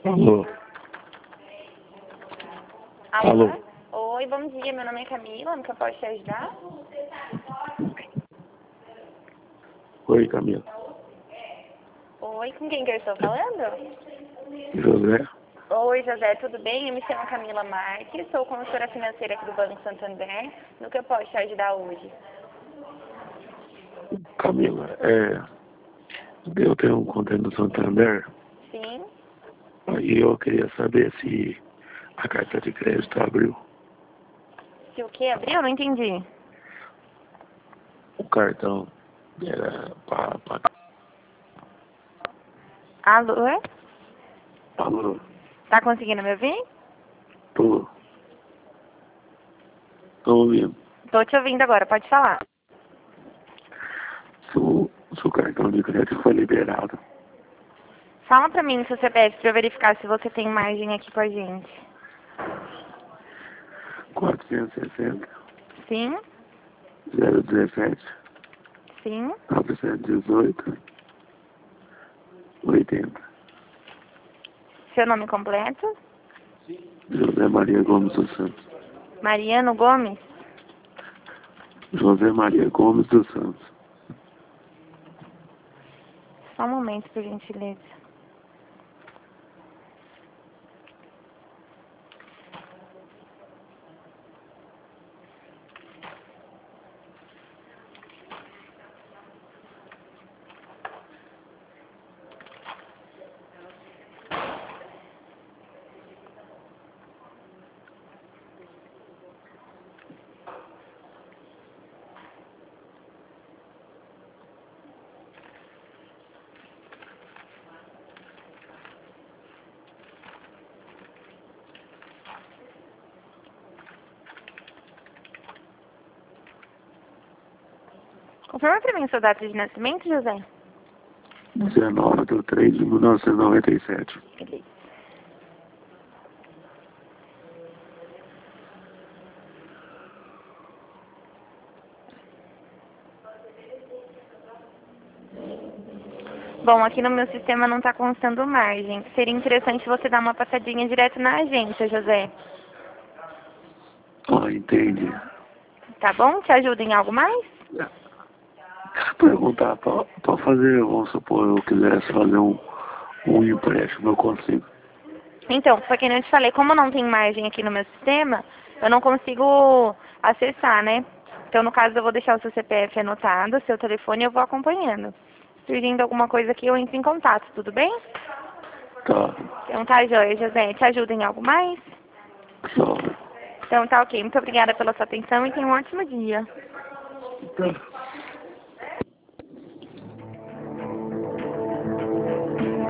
Alô? Alô? Alô? Oi, bom dia. Meu nome é Camila. No que eu posso te ajudar? Oi, Camila. Oi, com quem que eu estou falando? José? Oi, José, tudo bem? Eu me chamo Camila Marques, sou consultora financeira aqui do Banco Santander. No que eu posso te ajudar hoje? Camila, eu tenho um conta no Santander Sim. e eu queria saber se a carta de crédito abriu. Se o que abriu? Não entendi. O cartão era para... Alô? Alô? Tá conseguindo me ouvir? Tô ouvindo. Tô te ouvindo agora, pode falar. Se o cartão de crédito foi liberado. Fala pra mim no seu CPF pra eu verificar se você tem margem aqui com a gente. 460 Sim? 017 Sim? 918 80. Seu nome completo? José Maria Gomes dos Santos. Mariano Gomes? José Maria Gomes dos Santos. Só um momento, por gentileza. Confirma pra mim sua data de nascimento, José. 19/3/1997. Beleza. Bom, aqui no meu sistema não está constando margem. Seria interessante você dar uma passadinha direto na agência, José. Ah, entendi. Tá bom? Te ajuda em algo mais? Perguntar para fazer, vamos supor, eu quisesse fazer um empréstimo, eu consigo. Então, só que nem eu te falei, como não tem margem aqui no meu sistema, eu não consigo acessar, né? Então, no caso, eu vou deixar o seu CPF anotado, seu telefone e eu vou acompanhando. Surgindo alguma coisa aqui, eu entro em contato, tudo bem? Tá. Então tá, joia, José. Te ajuda em algo mais? Só. Então tá ok. Muito obrigada pela sua atenção e tenha um ótimo dia. Tá.